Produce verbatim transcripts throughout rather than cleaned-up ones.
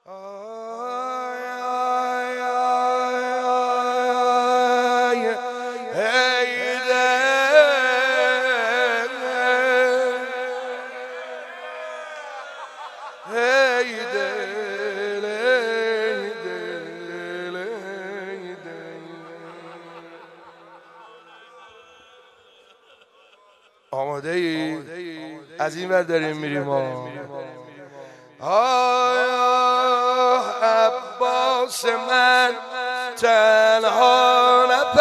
آماده ای؟ از این ور داریم میریم ها. آه عباس من تنها نه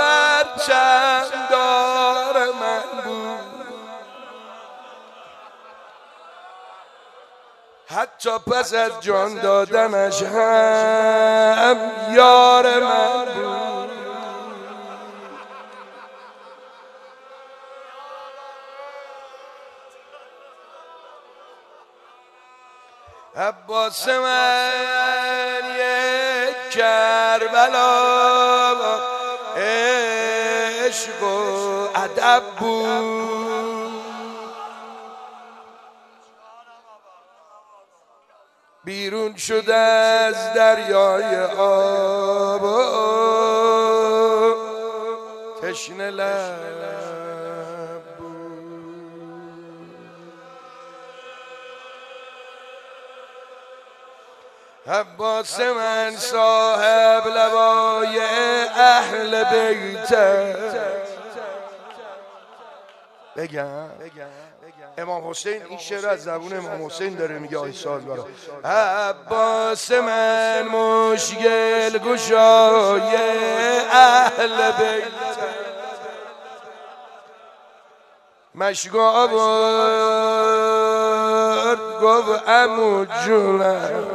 پرچمدار من بود، حتی پس از جان دادنش هم یار من بود. عباس من یک کربلا عشق و ادب بود، بیرون شده از دریای آب تشنه لب عباس من صاحب لوای اهل بیت. بگم امام حسین این شعر از زبون امام حسین داره میگه آی سالوارا. عباس من مشکل گشای اهل بیت، مشکو آورد گفت عمو جونم،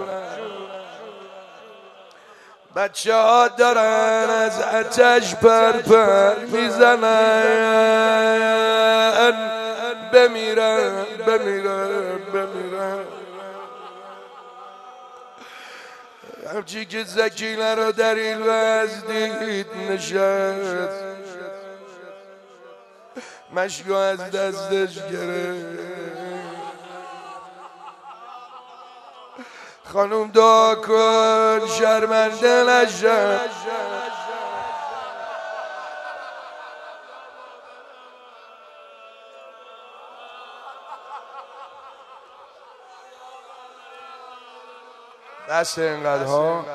بچه ها دارن از آتش پرپر میزنن، بمیرن بمیرن بمیرن. همچی که زکینه رو در این وز دید نشست، مشکو از دستش گرفت. خانوم دعا کن شرمنده نشم، بس اینقدر ها.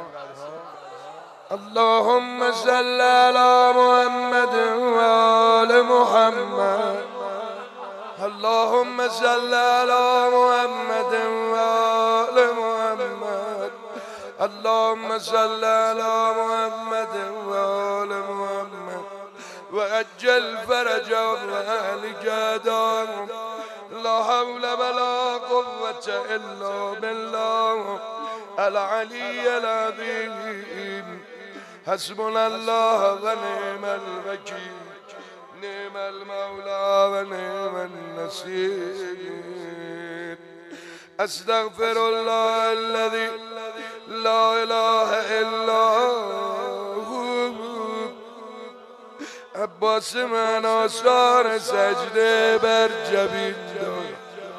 اللهم صل علی محمد و آل محمد، اللهم صل علی محمد و آل محمد، اللهم صل علی محمد و آل محمد و عجل فرجهم و اهل جهدهم. لا حول ولا قوة الا بالله العلی العظیم. حسبنا الله و نعم الوکیل، نعم المولى و نعم النصير. استغفر الله الذي لا اله الا هو. عباس من آثار سجده بر جبین داد،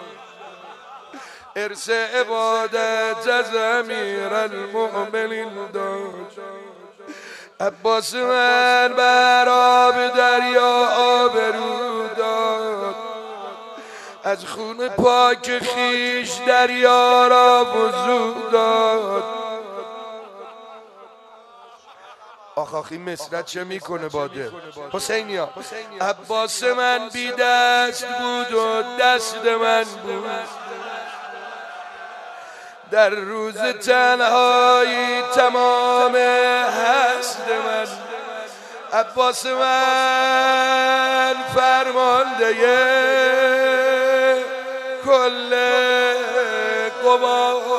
ارث عبادت از امیر المؤمنین داد. عباس من بر آب دریا آبرو داد، از خون پاک خیش دریا را وضو داد. آخ آخ این مصرت چه میکنه باده حسینیا. عباس من بی دست بود و دست من بود، در روز تنهایی تمام هست من. عباس من فرمانده کل قوا،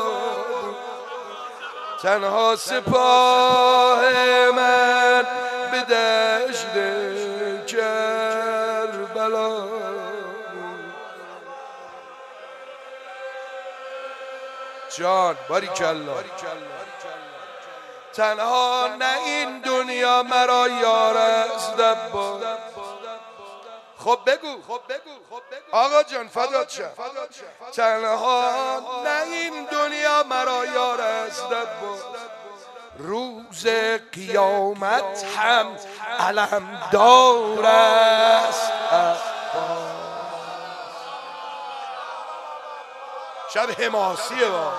تنها سپاه من به دشت کربلا. جان باریکالله. تنها نه این دنیا مرا یار است عباس. خب بگو آقا جان فدات شم. تنها نه این دنیا مرا یار است است عباس، روز قیامت هم علمدار است عباس. شب حماسیه با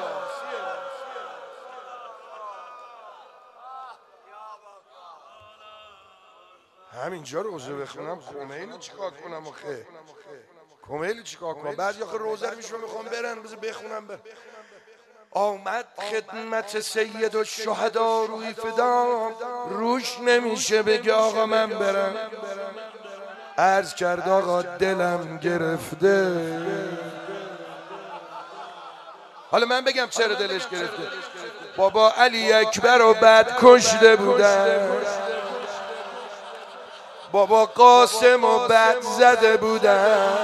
همینجا روزه بخونم خمینی چیکار کنم آخه؟ خمینی چیکار کنم؟ بعد آخه روزه رو میشون میخوام برن بذار بخونم بر. آمد خدمت سید الشهدا روی فدا، روش نمیشه بگه آقا من برم. عرض کرد آقا دلم گرفته. حالا من بگم چرا دلش گرفته. بابا علی اکبر رو بعد کشته بودن، بابا قاسم و بعد زده بودن،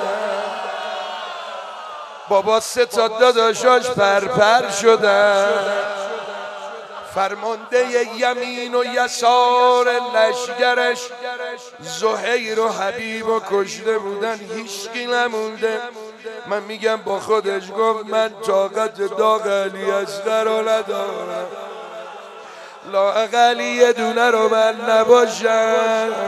بابا سه تا داداشاش پرپر شدن، فرمانده یمین و یسار لشگرش زهیر و حبیب و کشته بودن، هیچکی نمونده. من میگم با خودش گفت من طاقت داغ علی اصغر رو ندارم، لااقل یه دونه رو من نباشم.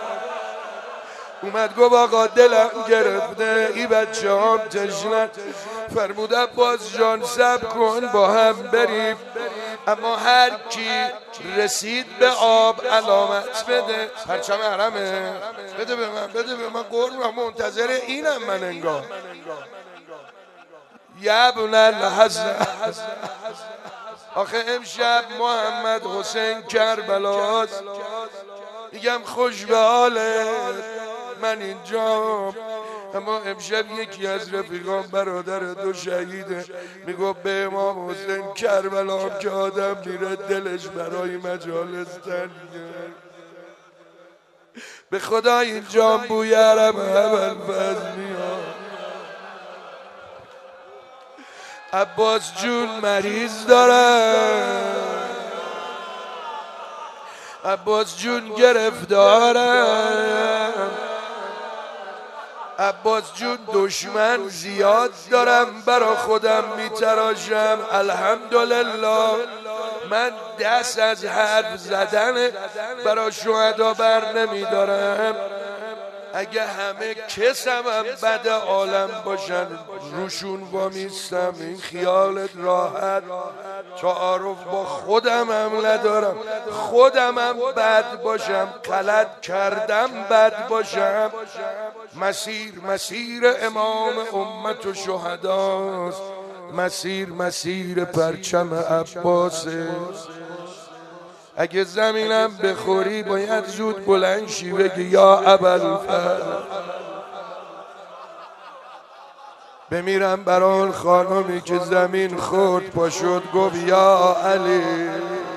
اومد گفت آقا دلم گرفته ای بچه هم تشنن. فرمود عباس جان صبر کن با هم بریم، اما هر کی رسید به آب علامت بده. پرچم حرمه بده به من، بده به من قربونم، منتظر اینم من انگار. یبن الحسن آخه امشب محمد حسین کربلاست، میگم خوش به حالت من اینجا. اما امشب یکی از رفیقان برادر دو شهیده میگو به امام حسین کربلا که آدم میره دلش برای مجالس تنگه. به خدا اینجا بوی عرب اول فضل میاد. عباس جون مریض دارن، عباس جون گرفتارم، عباس جون دشمن زیاد دارم برا خودم میتراشم. الحمدلله من دست از حرف زدن برا شهدا بر نمیدارم. اگه همه کسم هم بد عالم باشن روشون وامیستم، این خیالت راحت. تعارف با خودم هم ندارم، خودم هم بد باشم، غلط کردم بد باشم. مسیر مسیر امام امت و شهداست، مسیر مسیر پرچم عباسه. اگه زمینم بخوری باید زود بلند شی بگی یا ابوالفضل. بمیرم برای خانمی که زمین خورد پا شد گفت یا علی.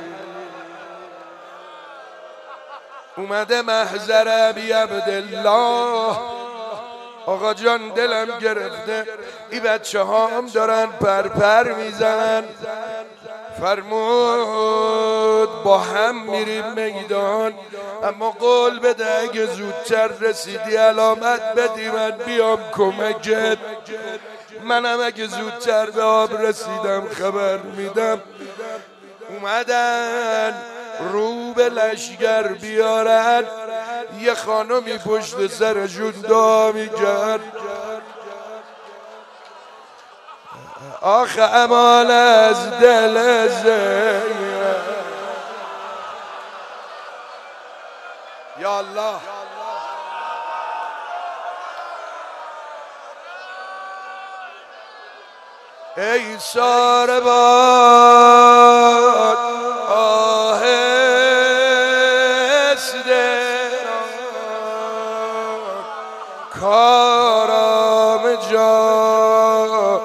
اومده محضر بی عبدالله، آقا جان دلم گرفته ای بچه هم دارن پرپر میزنن. فرمود با هم میریم میدان، اما قول بده اگه زودتر رسیدی علامت بدی من بیام کمکت. منم اگه زودتر به آب رسیدم خبر میدم. اومدن رو به لشگر بیارن، یه خانمی پشت سرشون دعا میکرد آخه امان از دل زینب. یا الله ای ساربان آهسته کارام جا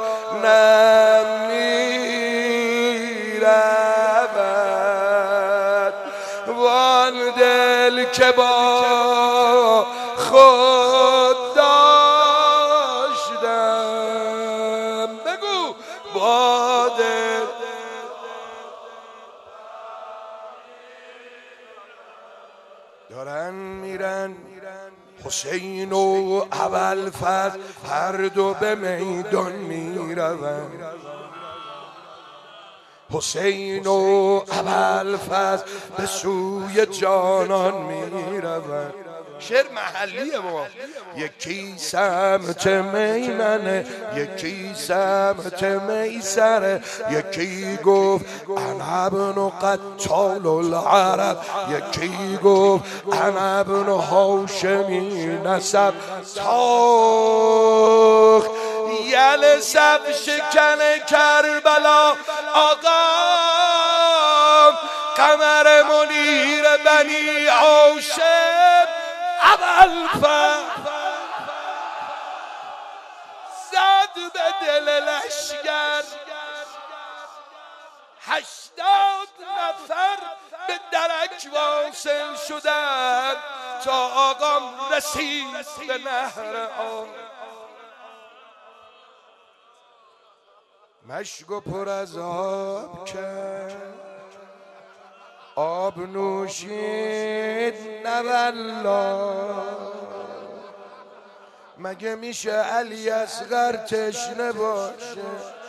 نمیرود، وان دل که با خود داشتم. بگو با دل دارن میرن حسین و ابوالفضل هر دو به میدان میروند. حسین و ابوالفضل به سوی جانان می روند. شعر محلیه ما. یکی سمت میمنه، یکی سمت میسره، یکی گفت انا ابن قتال العرب، یکی گفت انا ابن هاشمی نسب. تاخ یل سب شکن کربلا آقا قمر منیر بنی هاشم ابوالفضل زد به دل لشگر. هشتاد نفر به درک واصل شدن تا آقام رسید به نهر آب. مشک و پر از آب کرد، آب نوشید نه والله. مگه میشه علی اصغر تشنه باشه؟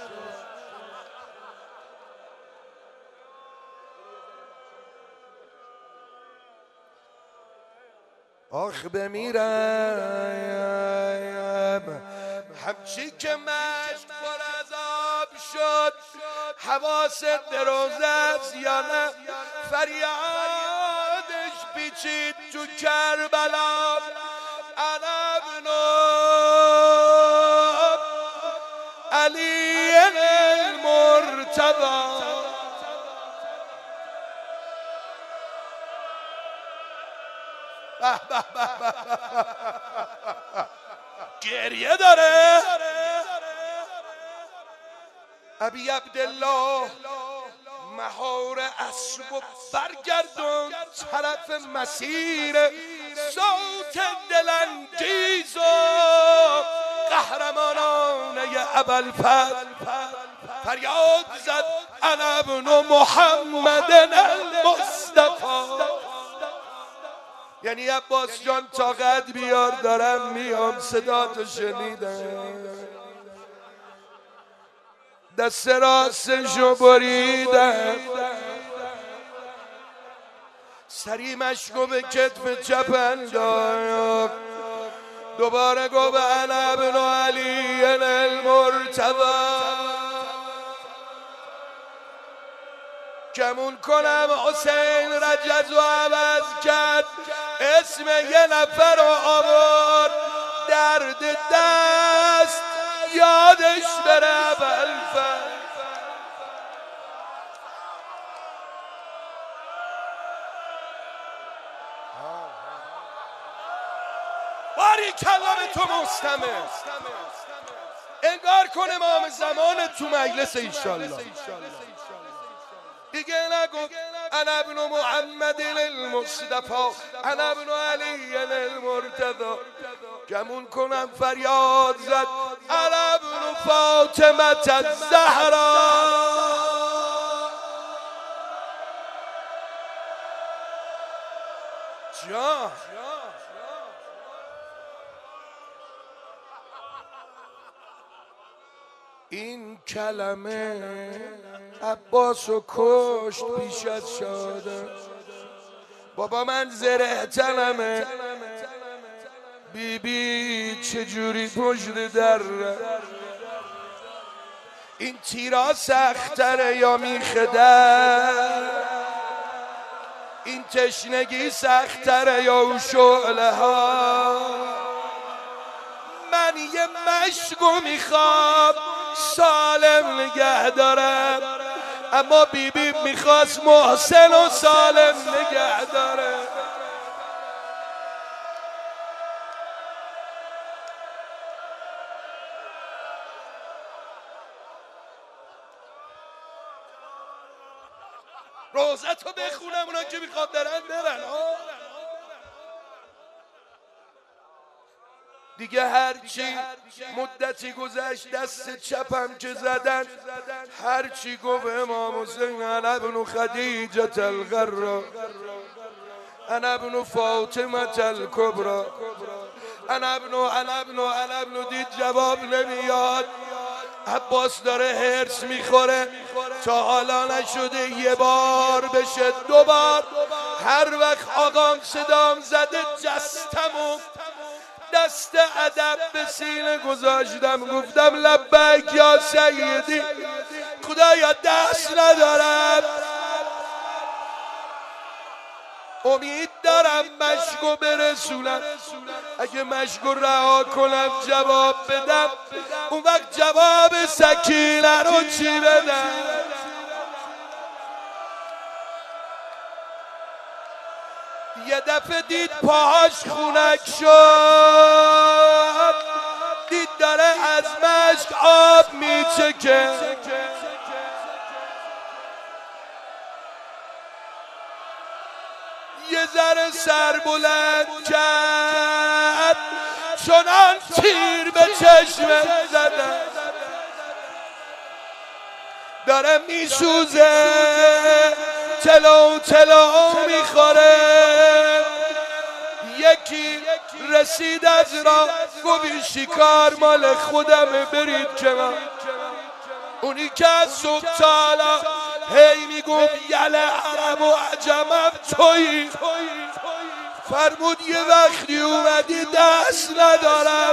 آخ بمیرم همچی که مشک پر از آب شد. حواست به روزه است یا نه؟ فریادش پیچید تو کربلا. انا ابن علی المرتضی. گریه داره ابی عبدالله. مهار اسب و برگردون طرف مسیر. صوت دلانگیز و قهرمانانه ابوالفضل فریاد زد انا ابن محمد المصطفی. یعنی عباس جان طاقت بیار دارم میام. صدا تو شنیدم، دست راستشو بریدم، سری مشکو به کتف چپ انداخت. دوباره گفت انا ابن علی المرتضی. کمون کنم حسین رجز و عوض کرد، اسم یه نفر رو آورد. درد دست یادش بره ابوالفضل. باری کلام تو مستمع انگار کن امام زمان تو مجلس ایشالله. دیگه نگو انا ابن محمد المصطفی، انا ابن علی المرتضی. گمون کنم فریاد زد انا ابن فاطمه الزهرا. جان این کلمه عباسو کشت پیش از شاده. بابا من زره تنمه، بی بی چجوری پشت در. این تیرا سختره یا میخدر؟ این تشنگی سختره یا اون شعله ها؟ من یه مشکو میخوام سالم نگه دارم، اما بی بی میخواست محسن و سالم نگه داره. روزه تو بخونم اونا که میخواد برن برن. دیگه هرچی مدتی گذشت دست چپم که زدن، هرچی گفت امام حسین انا ابن خدیجه الغرا، انا ابن فاطمه الکبرا، انا ابن انا ابن انا ابن دید جواب نمیاد. عباس داره هرس میخوره تا حالا نشده یه بار بشه دو بار. هر وقت آقام صدام زده جستمو دست ادب به سینه گذاشتم، گفتم لبیک یا سیدی، خدایا دست ندارم، امید دارم مشکو برسونم، اگه مشکو رها کنم جواب بدم اون وقت جواب سکینه رو چی بدم؟ یه دفعه دید پاهاش خونک شد، دید داره از مشک آب میچکه، یه ذره سر بلند کرد چنان تیر به چشم زدن، داره میسوزه تلو تلو میخوره. یکی رسید از راه گفت شکار مال خودمه برید کنار. اونی که از صبح تالا هی میگفت یله عرب و عجمم تویی، فرمود یه وقتی اومدی دست ندارم.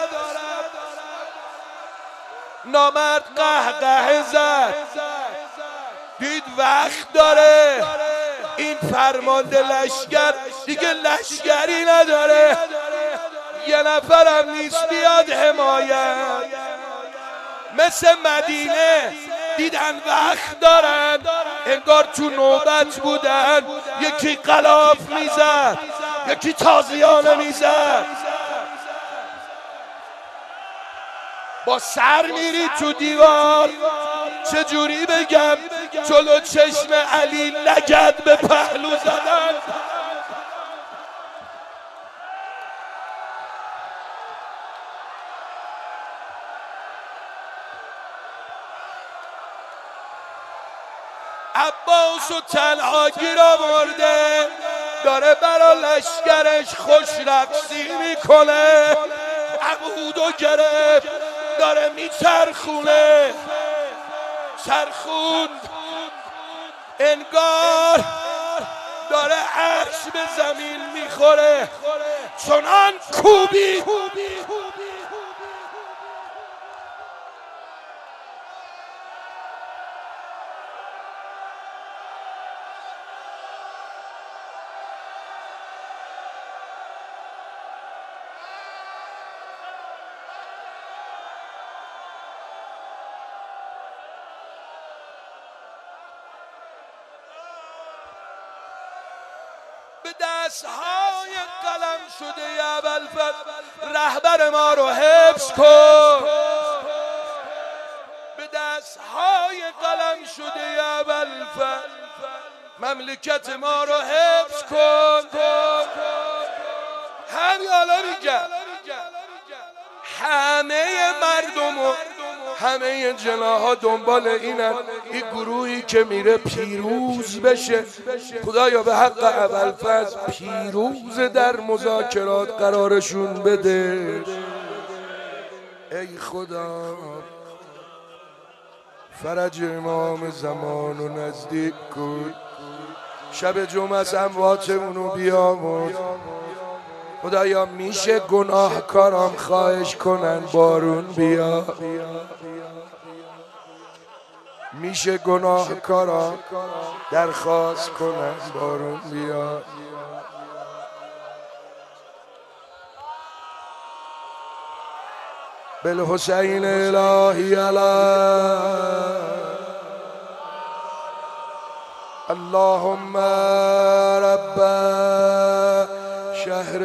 نامرد قهقه زد، دید وقت داره، این فرمانده لشگر دیگه لشگری نداره، یه نفرم نیست بیاد حمایت. مثل مدینه دیدن وقت دارن، انگار تو نوبت بودن، یکی غلاف میزد یکی تازیانه میزد. با سر میری تو دیوار، چجوری بگم جلو چشم علی لگد به پهلو زدن. عباس و تنها گیر آورده، داره برا لشکرش خوش رقصی میکنه. عبودو گرفت داره میچرخونه، چرخوند انگار داره عرش به زمین میخوره، چنان کوبی به دستهای قلم شده یا ابوالفضل رهبر ما رو حفظ کن، به دستهای قلم شده یا ابوالفضل مملکت ما رو حفظ کن. همین حالا میگم همه مردم و همه جناها دنبال اینن این گروهی که میره پیروز بشه. خدایا به حق ابوالفضل پیروز در مذاکرات قرارشون بده. ای خدا فرج امام زمان و نزدیک کن، شب جمعه از امواتمونو بیامرز. خدایا میشه گناهکارام خواهش کنن بارون بیا، میشه گناهکارام درخواست کنن بارون بیا. بالحسین الهی علیه اللهم رب شهر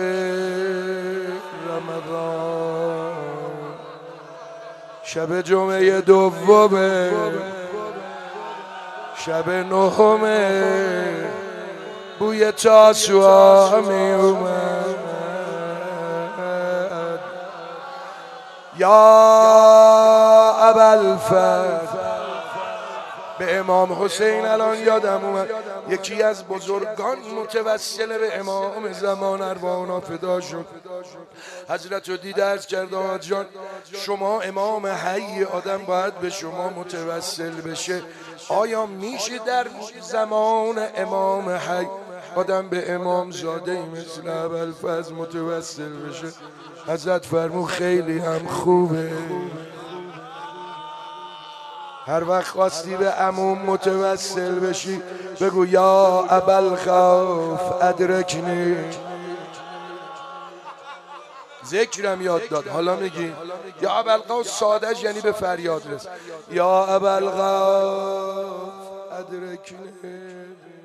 رمضان. شب جمعه دومه، شب نهمه، بوی تاسوعا می اومد. یا ابوالفضل به امام حسین الان یادم اومد یکی از بزرگان متوسل به امام زمان ارواحنا فدا شد. حضرت رو دید عرض کرد آقا جان شما امام حی، آدم باید به شما متوسل بشه، آیا میشه در زمان امام حی آدم به امام زاده مثل ابوالفضل متوسل بشه؟ حضرت فرمود خیلی هم خوبه. هر وقت خواستی به عموم متوسل بشی بگو یا ابوالخوف ادرکنی. ذکرم یاد داد، حالا میگی یا ابوالخوف سادهش یعنی به فریاد رس، یا ابوالخوف ادرکنی.